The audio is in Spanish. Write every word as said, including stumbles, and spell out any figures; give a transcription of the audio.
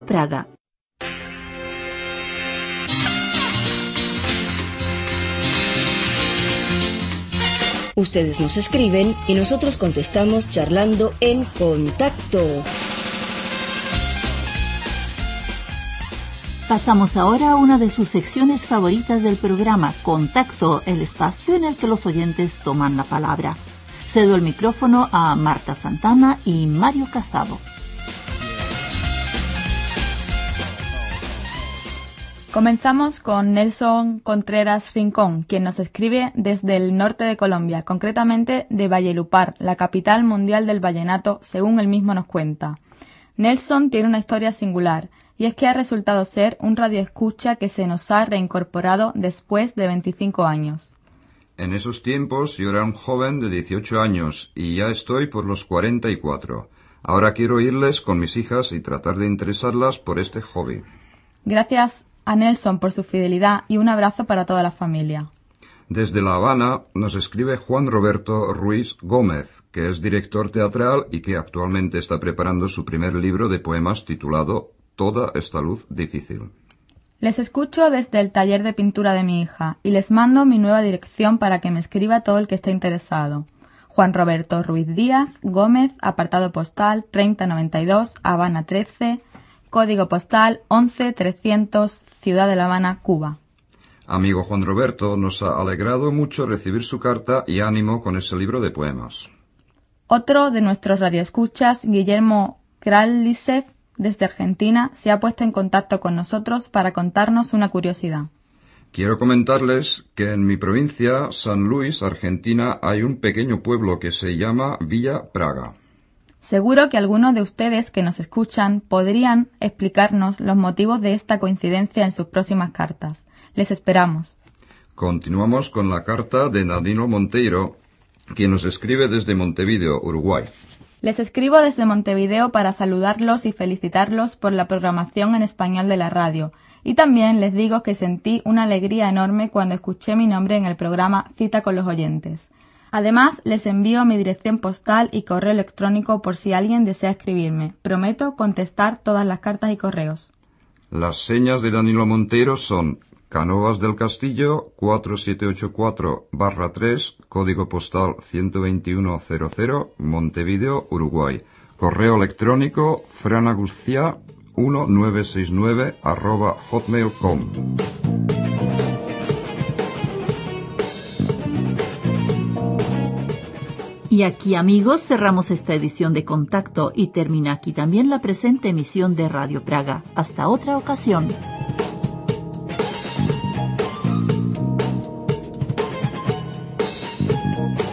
Praga. Ustedes nos escriben y nosotros contestamos charlando en Contacto. Pasamos ahora a una de sus secciones favoritas del programa, Contacto, el espacio en el que los oyentes toman la palabra. Cedo el micrófono a Marta Santana y Mario Casado. Comenzamos con Nelson Contreras Rincón, quien nos escribe desde el norte de Colombia, concretamente de Valledupar, la capital mundial del vallenato, según él mismo nos cuenta. Nelson tiene una historia singular, y es que ha resultado ser un radioescucha que se nos ha reincorporado después de veinticinco años. En esos tiempos yo era un joven de dieciocho años y ya estoy por los cuarenta y cuatro. Ahora quiero irles con mis hijas y tratar de interesarlas por este hobby. Gracias a Nelson por su fidelidad y un abrazo para toda la familia. Desde La Habana nos escribe Juan Roberto Ruiz Gómez, que es director teatral y que actualmente está preparando su primer libro de poemas titulado Toda esta luz difícil. Les escucho desde el taller de pintura de mi hija y les mando mi nueva dirección para que me escriba todo el que esté interesado. Juan Roberto Ruiz Díaz Gómez, apartado postal treinta noventa y dos, Habana trece, código postal once trescientos, Ciudad de La Habana, Cuba. Amigo Juan Roberto, nos ha alegrado mucho recibir su carta y ánimo con ese libro de poemas. Otro de nuestros radioescuchas, Guillermo Kralisev, desde Argentina, se ha puesto en contacto con nosotros para contarnos una curiosidad. Quiero comentarles que en mi provincia, San Luis, Argentina, hay un pequeño pueblo que se llama Villa Praga. Seguro que algunos de ustedes que nos escuchan podrían explicarnos los motivos de esta coincidencia en sus próximas cartas. Les esperamos. Continuamos con la carta de Danilo Monteiro, quien nos escribe desde Montevideo, Uruguay. Les escribo desde Montevideo para saludarlos y felicitarlos por la programación en español de la radio. Y también les digo que sentí una alegría enorme cuando escuché mi nombre en el programa Cita con los Oyentes. Además, les envío mi dirección postal y correo electrónico por si alguien desea escribirme. Prometo contestar todas las cartas y correos. Las señas de Danilo Monteiro son Cánovas del Castillo, cuatro siete ocho cuatro barra tres, código postal ciento veintiuno cero cero, Montevideo, Uruguay. Correo electrónico franagustia mil novecientos sesenta y nueve arroba hotmail punto com. Y aquí, amigos, cerramos esta edición de Contacto y termina aquí también la presente emisión de Radio Praga. Hasta otra ocasión.